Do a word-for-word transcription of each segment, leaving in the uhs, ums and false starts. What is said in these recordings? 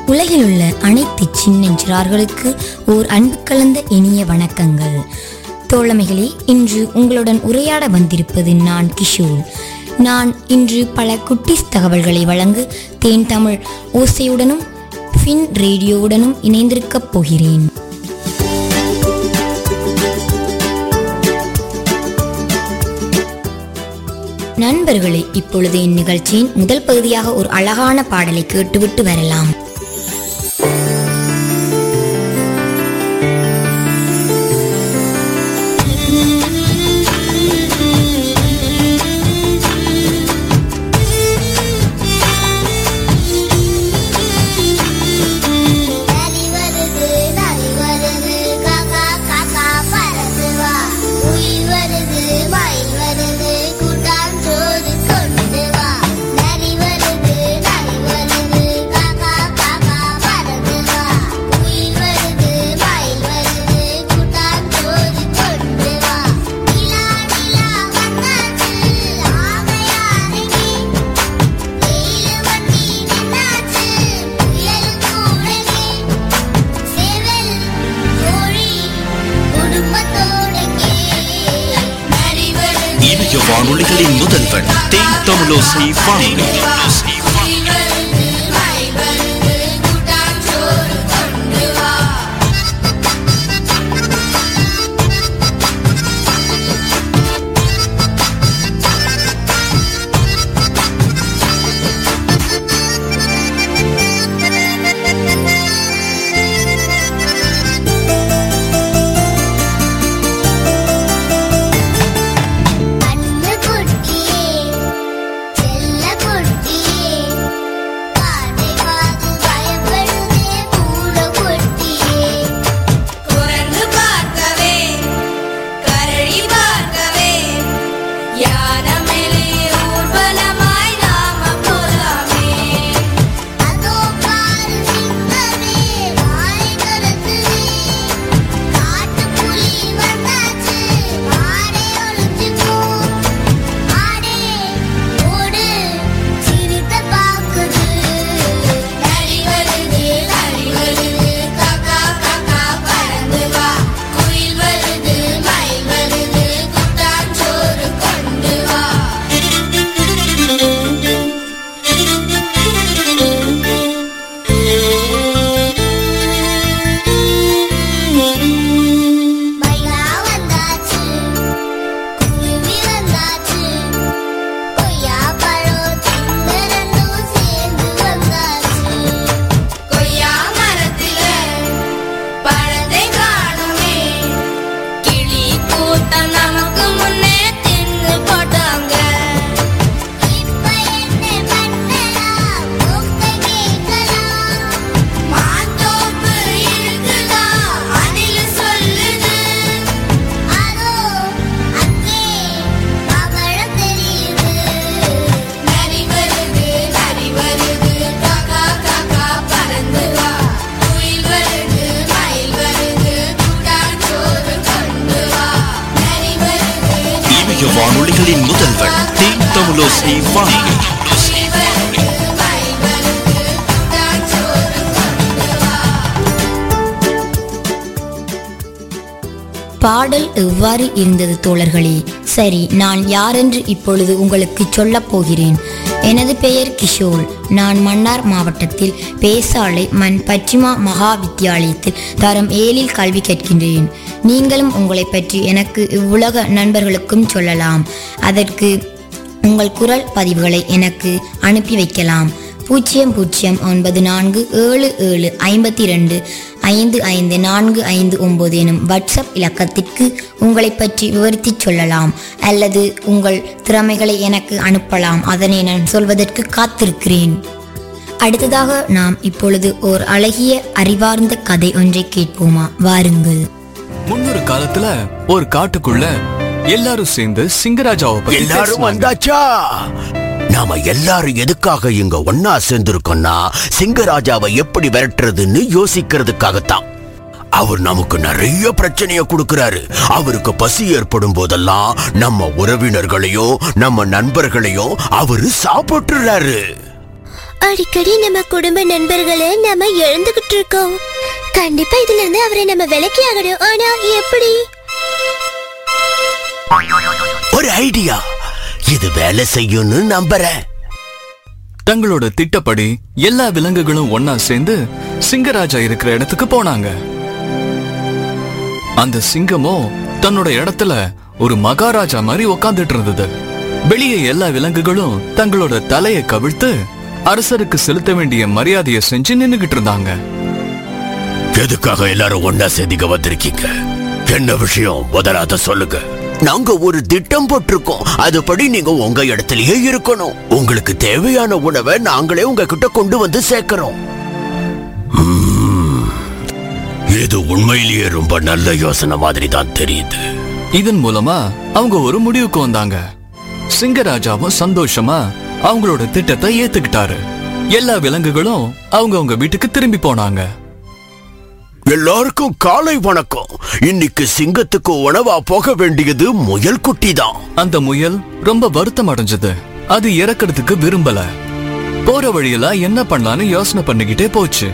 உலகில் உள்ள அனைத்து சின்னஞ்சிறார்களுக்கு ஓர் அன்பு கலந்த இனிய வணக்கங்கள். தோழமைகளே, இன்று உங்களுடன் உரையாட வந்திருப்பது நான் கிஷோர். நான் இன்று பல குட்டிஸ் தகவல்களை வழங்க தேன் தமிழ் ஓசையுடனும் ஃபின் ரேடியோவுடனும் இணைந்திருக்கப் போகிறேன். நண்பர்களே, இப்பொழுது இந்நிகழ்ச்சியின் முதல் பகுதியாக ஒரு அழகான பாடலை கேட்டுவிட்டு வரலாம். வானொலிகளின் முதல்வன் தேன் தமிழோசை வானொலி. வானொலிகளின் முதல்வன் தேன் தமிழோசை வானொலி. பாடல் எவ்வாறு இருந்தது தோழர்களே? சரி, நான் யாரென்று இப்பொழுது உங்களுக்கு சொல்லப் போகிறேன். எனது பெயர் கிஷோர். நான் மன்னார் மாவட்டத்தில் பேசாலை மண் பச்சிமா மகா வித்தியாலயத்தில் தரம் ஏழில் கல்வி கற்கின்றேன். நீங்களும் உங்களை பற்றி எனக்கு இவ்வுலக நண்பர்களுக்கும் சொல்லலாம். அதற்கு உங்கள் குரல் பதிவுகளை எனக்கு அனுப்பி வைக்கலாம். பூஜ்ஜியம் பூஜ்ஜியம் ஒன்பது நான்கு ஏழு ஏழு ஐம்பத்தி ரெண்டு ஐந்து ஐந்து நான்கு ஐந்து ஒன்பது எனும் வாட்ஸ்அப் இலக்கத்திற்கு உங்களை பற்றி விவரித்து சொல்லலாம். அல்லது உங்கள் திறமைகளை எனக்கு அனுப்பலாம். அதனை நான் சொல்வதற்கு காத்திருக்கிறேன். அடுத்ததாக நாம் இப்பொழுது ஓர் அழகிய அறிவார்ந்த கதை ஒன்றை கேட்போமா? வாருங்கள். முன்னொரு காலத்துல ஒரு காட்டுக்குள்ள எல்லாரும் சேர்ந்து சிங்கராஜாவை எல்லாரும் வந்தாச்சா? நாம எல்லாரும் எதுக்காக இங்க ஒன்னா சேர்ந்திருக்கோம்னா சிங்கராஜாவை எப்படி விரட்டுறதுன்னு யோசிக்கிறதுக்காகத்தான். அவர் நமக்கு நிறைய பிரச்சனைய கொடுக்கிறாரு. அவருக்கு பசி ஏற்படும் போதெல்லாம் நம்ம உறவினர்களையோ நம்ம நண்பர்களையோ அவரு சாப்பிட்டுறாரு. அடிக்கடி நம்ம குடும்ப நண்பர்களை நம்ம இழந்துகிட்டு இருக்கோம். கண்டிப்பா இதுல இருந்து அவரை நம்ம விலக்கி ஆகணும். ஆனா எப்படி? ஒரு ஐடியா, இது வேலை செய்யும்னு நம்புறேன். தங்களோட திட்டப்படி எல்லா விலங்குகளும் ஒன்னா சேர்ந்து சிங்கராஜா இருக்கிற இடத்துக்கு போனாங்க. அந்த சிங்கமோ தன்னோட இடத்துல ஒரு மகாராஜா மாதிரி உக்காந்துட்டு இருந்தது. வெளியே எல்லா விலங்குகளும் தங்களோட தலையை கவிழ்த்து அரசருக்கு செலுத்த வேண்டிய மரியாதையை செஞ்சு நின்னுகிட்டு இருந்தாங்க. எதுக்காக எல்லாரும் ஒன்னா சேர்ந்து வந்திருக்கீங்க? என்ன விஷயம் முதலாத சொல்லுங்க. நாங்க ஒரு திட்டம் போட்டிருக்கோம். அதுபடி நீங்க உங்க இடத்திலேயே இருக்கணும். உங்களுக்கு தேவையான உணவை நாங்களே உங்ககிட்ட கொண்டு வந்து சேர்க்கிறோம். இது உண்மையிலேயே ரொம்ப நல்ல யோசனை மாதிரி தான் தெரியுது. இதன் மூலமா அவங்க ஒரு முடிவுக்கு வந்தாங்க. சிங்கராஜாவும் சந்தோஷமா அவங்களோட திட்டத்தை ஏத்துக்கிட்டாரு. எல்லா விலங்குகளும் அவங்க அவங்க வீட்டுக்கு திரும்பி போனாங்க. எல்லாருக்கும் காலை வணக்கம். இன்னைக்கு சிங்கத்துக்கு உணவா போக வேண்டியது முயல் குட்டி தான். அந்த முயல் ரொம்ப வருத்தம் அடைஞ்சது. அது இறக்கிறதுக்கு விரும்பல. போற வழியில என்ன பண்ணலான்னு யோசனை பண்ணிக்கிட்டே போச்சு.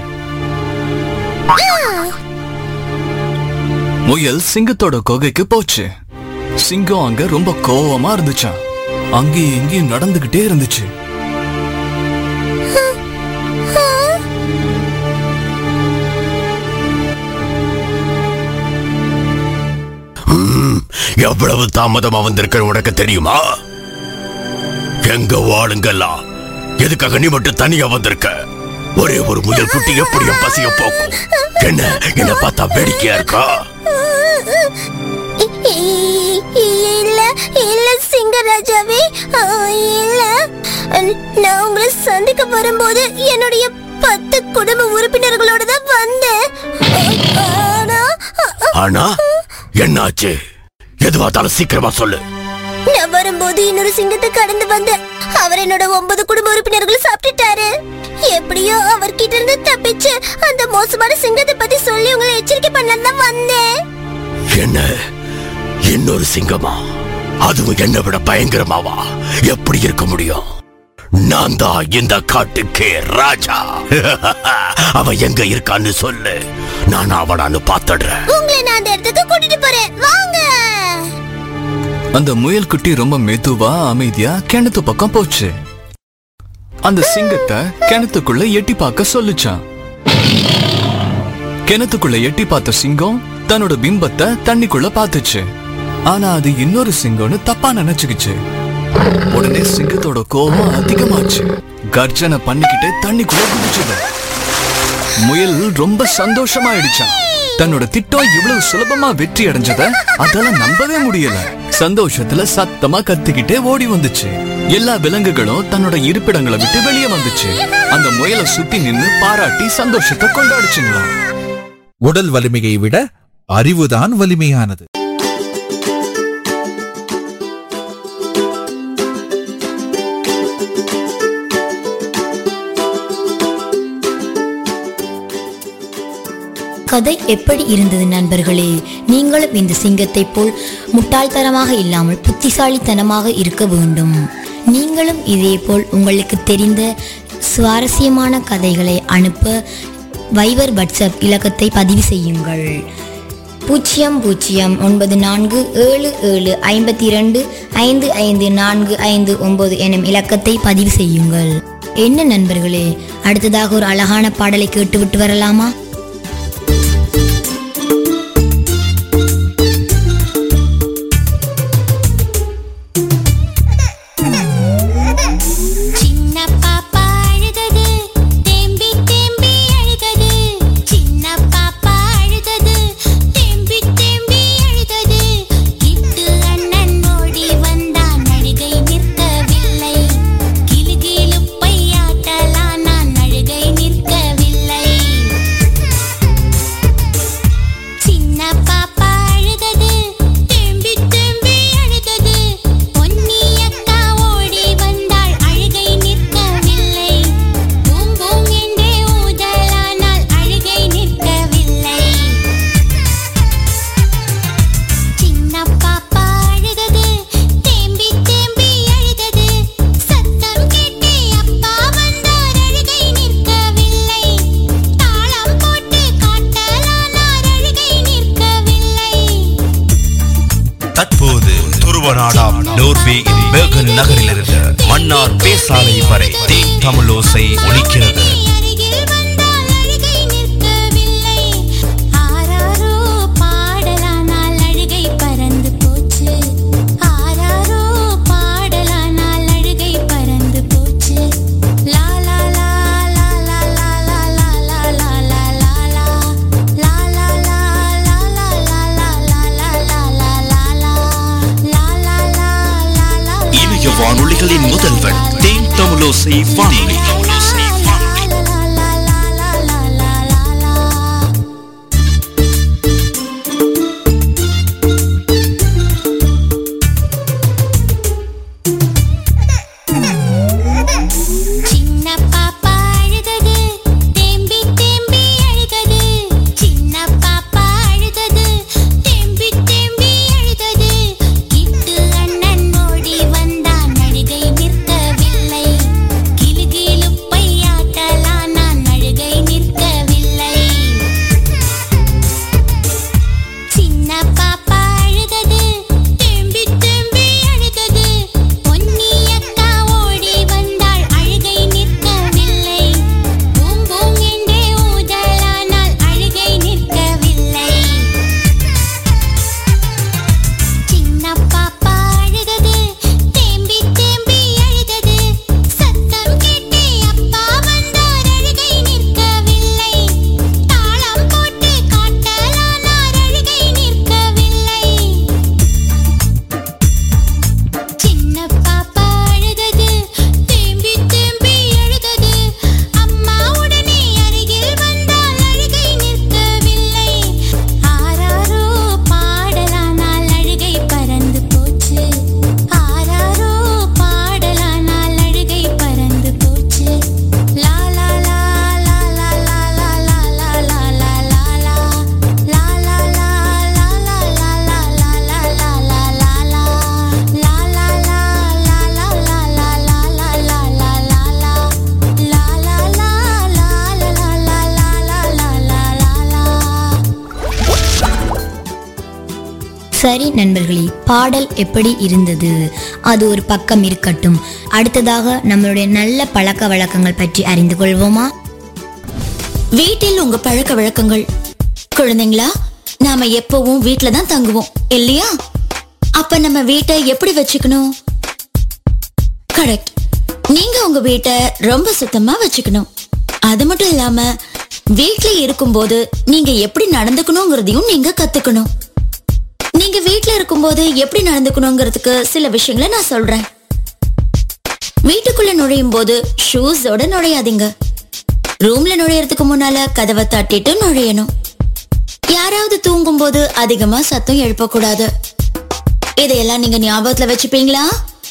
முயல் சிங்கத்தோட குகைக்கு போச்சு. சிங்கம் அங்க ரொம்ப கோவமா இருந்துச்சான். அங்கேயும் இங்கேயும் நடந்துகிட்டே இருந்துச்சு. எவ்வளவு தாமதமா வந்திருக்க உனக்கு தெரியுமா? எங்க வாழுங்கெல்லாம் எதுக்காக நீ மட்டும் தனியா வந்திருக்க? ஒரே ஒரு முயல் குட்டி எப்படியும் பசிய போக்கும். என்ன என்ன பார்த்தா வேடிக்கையா இருக்கா? இல்ல இல்ல சிங்கராஜாவே, இல்ல. நான் உங்களை சந்திக்க வரும்போது என்னுடைய பத்து குடும்ப உறுப்பினர்களோட தான் வந்தேன். ஆனா என்னாச்சு? எதுவாத்தாலும் சீக்கிரமா சொல்லு. நான் வரும்போது இன்னொரு சிங்கத்தை கடந்து வந்தேன். அவர் என்னோட ஒன்பது குடும்ப உறுப்பினர்களும் சாப்பிட்டுட்டாரு. எப்படியோ அவர்கிட்ட இருந்து தப்பிச்சு அந்த மோசமான சிங்கத்தை பத்தி சொல்லி உங்களை எச்சரிக்கை பண்ணலாம் தான் வந்தேன். என்ன, இன்னொரு சிங்கமா? அதுவும் என்னை விட பயங்கரமாவா? எப்படி இருக்க முடியும்? நான் தான் இந்த காட்டுக்கே ராஜா. அவன் எங்க இருக்கான்னு சொல்லு, நான் அவனான்னு பாத்துடுறேன். உங்களை நான் அந்த இடத்துக்கு கூட்டிட்டு போறேன், வாங்க. அந்த முயல் குட்டி ரொம்ப மெதுவா அமைதியா கிணத்து பக்கம் போச்சு. அந்த சிங்கத்தை கிணத்துக்குள்ள எட்டி பார்க்க சொல்லுச்சான். கிணத்துக்குள்ள எட்டி பார்த்த சிங்கம் தன்னோட பிம்பத்தை தண்ணிக்குள்ள பார்த்துச்சு. ஆனா அது இன்னொரு சிங்கம்னு தப்பா நினைச்சுக்கிச்சு. உடனே சிங்கத்தோட கோபம் அதிகமாச்சு. கர்ஜனை பண்ணிக்கிட்டே தண்ணிக்குள்ள குதிச்சது. முயல் ரொம்ப சந்தோஷமாயிடுச்சான். தன்னோட திட்டம் இவ்வளவு சுலபமா வெற்றி அடைஞ்சத அதால நம்பவே முடியல. சந்தோஷத்துல சத்தமா கத்திக்கிட்டே ஓடி வந்துச்சு. எல்லா விலங்குகளும் தன்னோட இருப்பிடங்களை விட்டு வெளியே வந்துச்சு. அந்த முயலை சுத்தி நின்னு பாராட்டி சந்தோஷத்தை கொண்டாடிச்சுங்களா. உடல் வலிமையை விட அறிவுதான் வலிமையானது. கதை எப்படி இருந்தது நண்பர்களே? நீங்களும் இந்த சிங்கத்தை போல் முட்டாள்தனமாக இல்லாமல் புத்திசாலித்தனமாக இருக்க வேண்டும். நீங்களும் இதே போல் உங்களுக்கு தெரிந்த சுவாரஸ்யமான கதைகளை அனுப்ப வைவர் வாட்ஸ்அப் இலக்கத்தை பதிவு செய்யுங்கள். பூஜ்ஜியம் பூஜ்ஜியம் ஒன்பது நான்கு ஏழு ஏழு ஐம்பத்தி இரண்டு ஐந்து ஐந்து நான்கு ஐந்து ஒன்பது எனும் இலக்கத்தை பதிவு செய்யுங்கள். என்ன நண்பர்களே, அடுத்ததாக ஒரு அழகான பாடலை கேட்டுவிட்டு வரலாமா? செல்வ நாடாம் நோர்வேயின் பெர்கன் நகரிலிருந்து மன்னார் பேசாலை வரை தேன் தமிழோசை ஒலிக்கிறது. வானொலிகளின் முதல்வன் தேன் தமிழோசை வானொலி. சரி நண்பர்களே, பாடல் எப்படி இருந்தது அது ஒரு பக்கம் இருக்கட்டும். அடுத்ததாக நம்மளுடைய நல்ல பழக்க வழக்கங்கள் பற்றி அறிந்து கொள்வோமா? வீட்டில் உங்க பழக்க வழக்கங்கள். குழந்தைங்களா, நாம எப்பவும் வீட்டுல தான் தங்குவோம் இல்லையா? அப்ப நம்ம வீட்டை எப்படி வச்சுக்கணும்? கரெக்ட். நீங்க உங்க வீட்டை ரொம்ப சுத்தமா வச்சுக்கணும். அது மட்டும் இல்லாம வீட்டுல இருக்கும்போது நீங்க எப்படி நடந்துக்கணுங்கிறதையும் நீங்க கத்துக்கணும். நீங்க வீட்டுல இருக்கும்போது எப்படி நடந்துக்கணுங்கிறதுக்கு சில விஷயங்களை நான் சொல்றேன். வீட்டுக்குள்ள நுழையும் போது ஷூஸோட நுழையாதீங்க. ரூம்ல நுழையறதுக்கு முன்னால கதவை தட்டிட்டு நுழையணும். யாராவது தூங்கும் போது அதிகமா சத்தம் எழுப்பக்கூடாது. இதையெல்லாம் நீங்க ஞாபகத்துல வச்சுப்பீங்களா?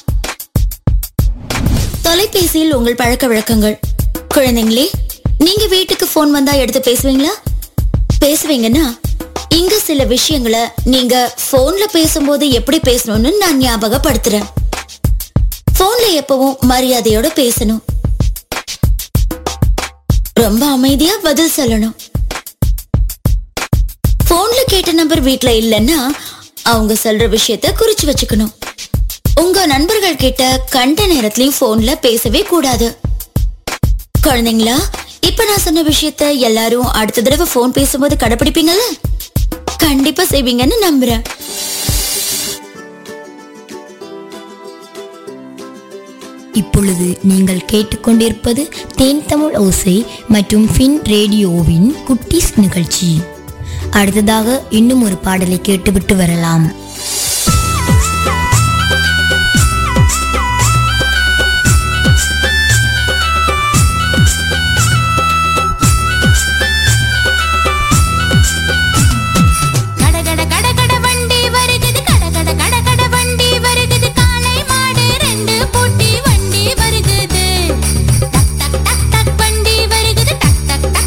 தொலைபேசியில் உங்கள் பழக்க வழக்கங்கள். குழந்தைங்களே, நீங்க வீட்டுக்கு போன் வந்தா எடுத்து பேசுவீங்களா? பேசுவீங்கன்னா இங்க சில விஷயங்களை நீங்க போன்ல பேசும்போது எப்படி பேசணும்னு நான் ஞாபகப்படுத்துறேன். போன்ல எப்பவும் மரியாதையோட பேசணும். ரொம்ப அமைதியா பதில் சொல்லணும். போன்ல கேட்ட நம்பர் வீட்டுல இல்லைன்னா அவங்க சொல்ற விஷயத்த குறிச்சு வச்சுக்கணும். உங்க நண்பர்கள் கிட்ட கண்ட நேரத்திலயும் போன்ல பேசவே கூடாது. குழந்தைங்களா, இப்ப நான் சொன்ன விஷயத்த எல்லாரும் அடுத்த தடவை போன் பேசும்போது கடைபிடிப்பீங்கல்ல? கண்டிப்பா செய்வீங்கன்னு நம்புறேன். இப்பொழுது நீங்கள் கேட்டுக்கொண்டிருப்பது தேன் தமிழ் ஓசை மற்றும் ஃபின் ரேடியோவின் குட்டீஸ் நிகழ்ச்சி. அடுத்ததாக இன்னும் ஒரு பாடலை கேட்டுவிட்டு வரலாம்.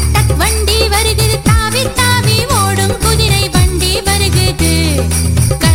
Got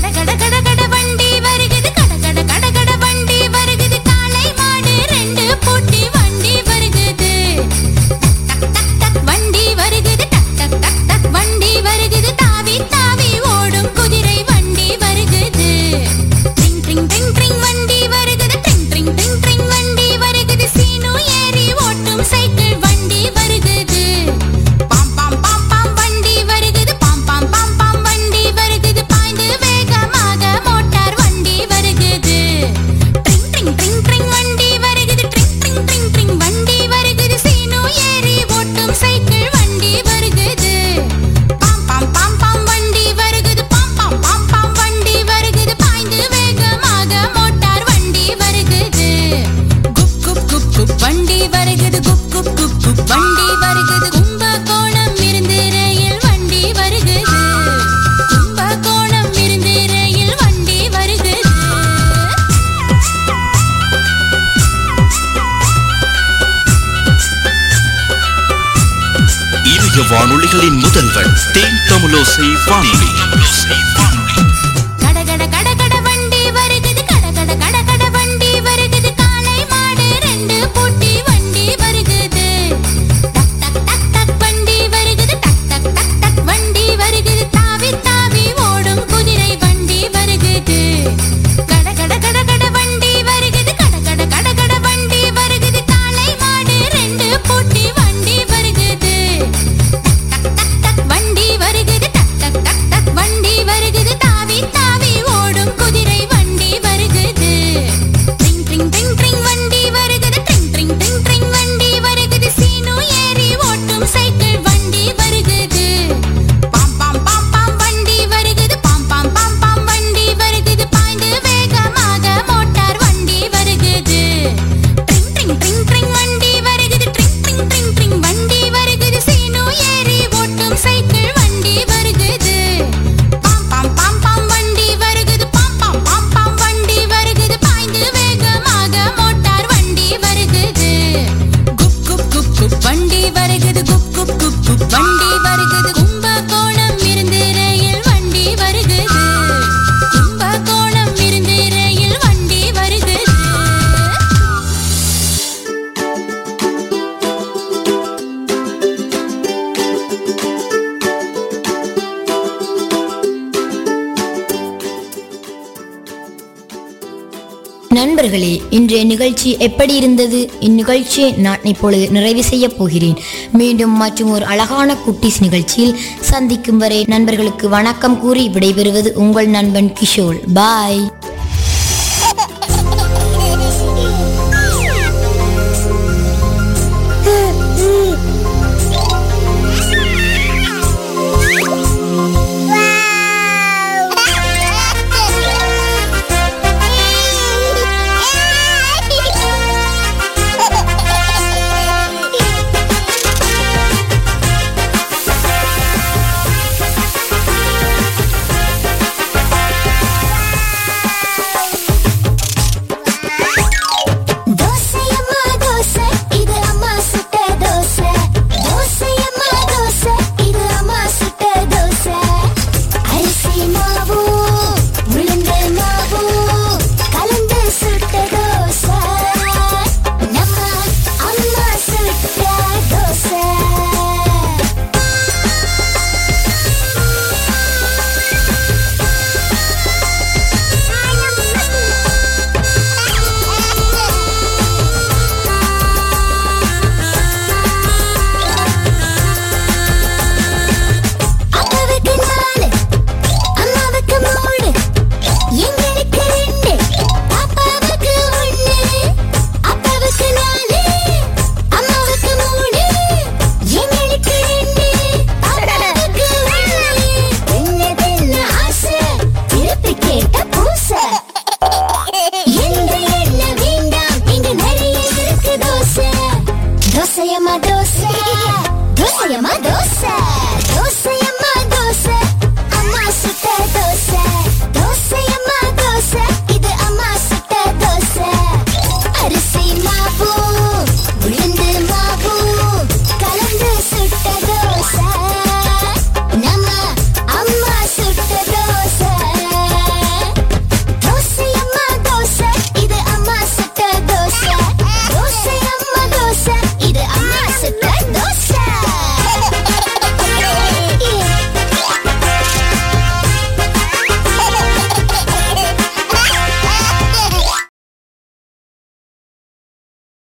இணைய வானொலிகளின் முதல்வன் தேன் தமிழோசை வானொலி. கடகட கடகட வண்டி வருகுது, கடகட கடகட வண்டி வருகுது, காளை மாடு ரெண்டு பூட்டி வண்டி வருகுது. டக் டக் டக் டக் வண்டி வருகுது, டக் டக் டக் டக் வண்டி வருகுது, தாவி தாவி ஓடும் குதிரை வண்டி வருகுது. கடகட கடகட வண்டி வருகுது, கடகட கடகட வண்டி வருகுது, காளை மாடு ரெண்டு பூட்டி வண்டி வருகுது. டக் டக் டக் டக் வண்டி வருகுது, டக் டக் டக் டக் வண்டி வருகுது, தாவி தாவி ஓடும் குதிரை வண்டி வருகுது. ட்ரிங் ட்ரிங் ட்ரிங் ட்ரிங் வண்டி வருகுது, ட்ரிங் ட்ரிங் ட்ரிங் ட்ரிங் வண்டி வருகுது, சீனு ஏறி ஓட்டும் சைக்கிள் வண்டி வருகுது. பாம் பாம் பாம் பாம் வண்டி வருகுது, பாம் பாம் பாம் பாம் வண்டி வருகுது, பாய்ந்து வேகமாக மோட்டார் வண்டி வருகுது. ட்ரிங் ட்ரிங் ட்ரிங் ட்ரிங் வண்டி வருகுது, ட்ரிங் ட்ரிங் ட்ரிங் ட்ரிங் வண்டி வருகுது, சீனு ஏறி ஓட்டும் சைக்கிள் வண்டி வருகுது. பாம் பாம் பாம் பாம் வண்டி வருகுது, பாம் பாம் பாம் பாம் வண்டி வருகுது, பாய்ந்து வேகமாக மோட்டார் வண்டி வருகுது. குப் குப் குப் குப் வண்டி வருகுது, குப் குப் குப் குப் வண்டி வருகுது, கும்பகோணம் இருந்து ரயில் வண்டி வருகுது. கும்பகோணம் இருந்து ரயில் வண்டி வருகுது. நண்பர்களே, இன்றைய நிகழ்ச்சி எப்படி இருந்தது? இந்நிகழ்ச்சியை நான் இப்பொழுது நிறைவு செய்ய போகிறேன். மீண்டும் மற்றும் ஒரு அழகான குட்டீஸ் நிகழ்ச்சியில் சந்திக்கும் வரை நண்பர்களுக்கு வணக்கம் கூறி விடைபெறுவது உங்கள் நண்பன் கிஷோர். பாய். தோசையம்மா தோசை, இது அம்மா சுட்ட தோசை. தோசையம்மா தோசை, இது அம்மா சுட்ட தோசை. அரிசி மாவு உளுந்து மாவு கலந்து சுட்ட தோசை. நம்ம அம்மா சுட்ட தோசை. அப்பாவுக்கு நாலு, அம்மாவுக்கு மூணு, எங்களுக்கு ரெண்டு, பாப்பாவுக்கு ஒண்ணு. அப்பாவுக்கு நாலு, அம்மாவுக்கு மூணு, எங்களுக்கு ரெண்டு, பாப்பாவுக்கு ஒண்ணு. என்ன தின்ன ஆசை, திருப்பி கேட்ட பூசை. எந்த எண்ணெய் வேண்டாம், இங்க நிறைய இருக்கு தோசை. தோசையம்மா தோசை, தோசையம்மா தோசை.